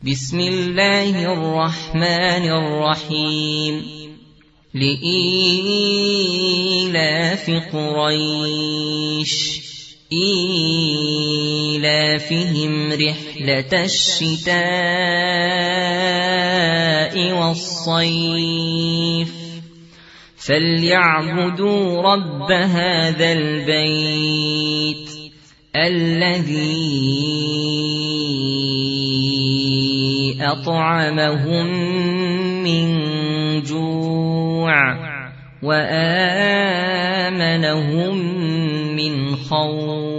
بسم الله الرحمن الرحيم لإيلاف قريش إيلافهم رحلة الشتاء والصيف فليعبدوا رب هذا البيت الذي أطعمهم من جوع وآمنهم من خوف.